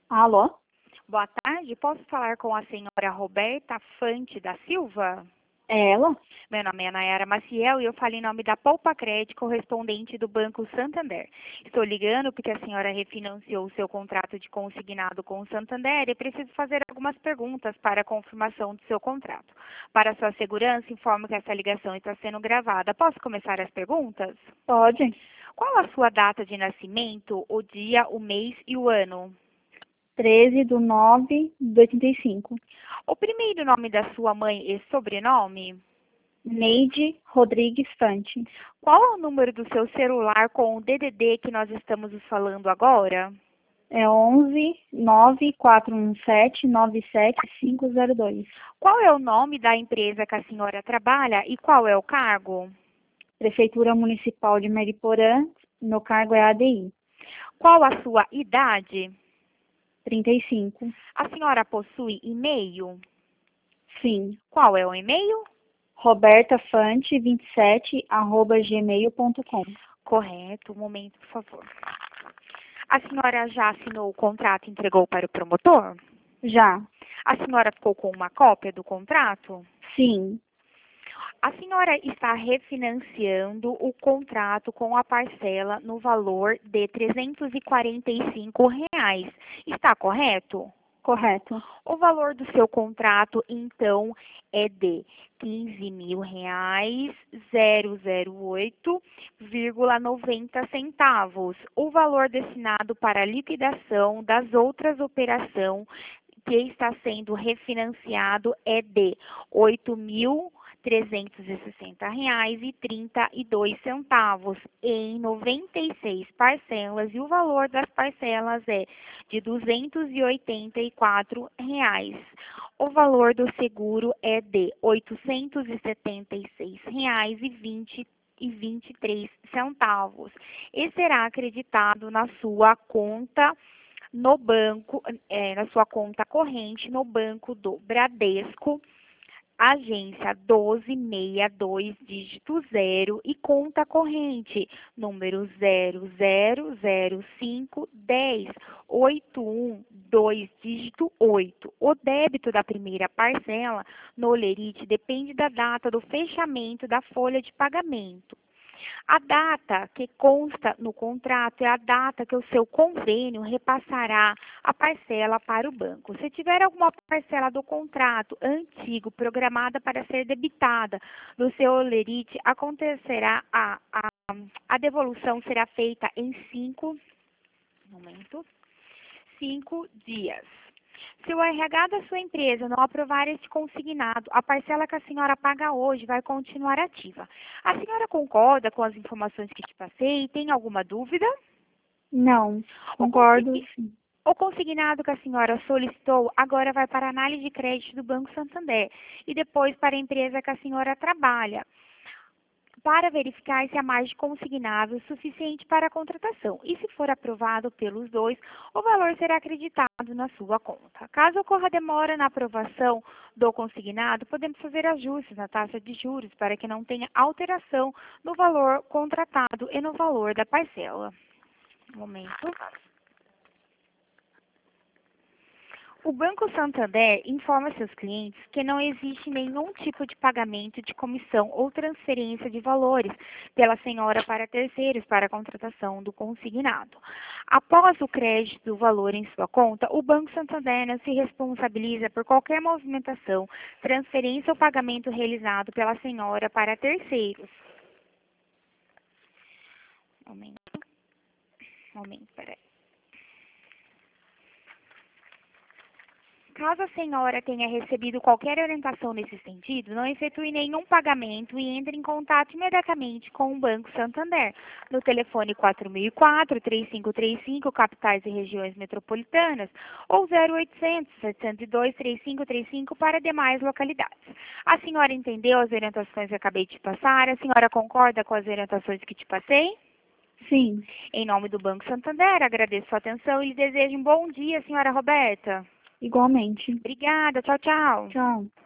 Alô? Boa tarde, posso falar com a senhora Roberta Fante da Silva? É ela? Meu nome é Nayara Maciel e eu falo em nome da Poupa Crédito, correspondente do Banco Santander. Estou ligando porque a senhora refinanciou o seu contrato de consignado com o Santander e preciso fazer algumas perguntas para a confirmação do seu contrato. Para sua segurança, informo que essa ligação está sendo gravada. Posso começar as perguntas? Pode. Qual a sua data de nascimento, o dia, o mês e o ano? 13/9/85. O primeiro nome da sua mãe e sobrenome? Neide Rodrigues Fante. Qual é o número do seu celular com o DDD que nós estamos falando agora? É 11 9 417 97502. Qual é o nome da empresa que a senhora trabalha e qual é o cargo? Prefeitura Municipal de Mariporã. Meu cargo é ADI. Qual a sua idade? 35. A senhora possui e-mail? Sim. Qual é o e-mail? robertafante27@gmail.com. Correto, um momento, por favor. A senhora já assinou o contrato e entregou para o promotor? Já. A senhora ficou com uma cópia do contrato? Sim. A senhora está refinanciando o contrato com a parcela no valor de R$ 345. Está correto? Correto. O valor do seu contrato, então, é de R$ 15.008,90. O valor destinado para a liquidação das outras operações que está sendo refinanciado é de R$ 8.360,32 em 96 parcelas, e o valor das parcelas é de R$ 284. O valor do seguro é de R$ 876,23 e será acreditado na sua conta no banco, na sua conta corrente no Banco do Bradesco, agência 1262, dígito 0, e conta corrente, número 00051081, dígito 8. O débito da primeira parcela no Olerite depende da data do fechamento da folha de pagamento. A data que consta no contrato é a data que o seu convênio repassará a parcela para o banco. Se tiver alguma parcela do contrato antigo programada para ser debitada no seu Olerite, acontecerá a devolução será feita em 5 dias. Se o RH da sua empresa não aprovar este consignado, a parcela que a senhora paga hoje vai continuar ativa. A senhora concorda com as informações que te passei? Tem alguma dúvida? Não. Concordo, sim. O consignado que a senhora solicitou agora vai para a análise de crédito do Banco Santander e depois para a empresa que a senhora trabalha, para verificar se a margem consignável é suficiente para a contratação. E se for aprovado pelos dois, o valor será acreditado na sua conta. Caso ocorra demora na aprovação do consignado, podemos fazer ajustes na taxa de juros para que não tenha alteração no valor contratado e no valor da parcela. Um momento. O Banco Santander informa seus clientes que não existe nenhum tipo de pagamento de comissão ou transferência de valores pela senhora para terceiros para a contratação do consignado. Após o crédito do valor em sua conta, o Banco Santander não se responsabiliza por qualquer movimentação, transferência ou pagamento realizado pela senhora para terceiros. Peraí. Caso a senhora tenha recebido qualquer orientação nesse sentido, não efetue nenhum pagamento e entre em contato imediatamente com o Banco Santander no telefone 4004-3535, capitais e regiões metropolitanas, ou 0800-702-3535 para demais localidades. A senhora entendeu as orientações que acabei de passar? A senhora concorda com as orientações que te passei? Sim. Em nome do Banco Santander, agradeço sua atenção e lhe desejo um bom dia, senhora Roberta. Igualmente. Obrigada, tchau, tchau. Tchau.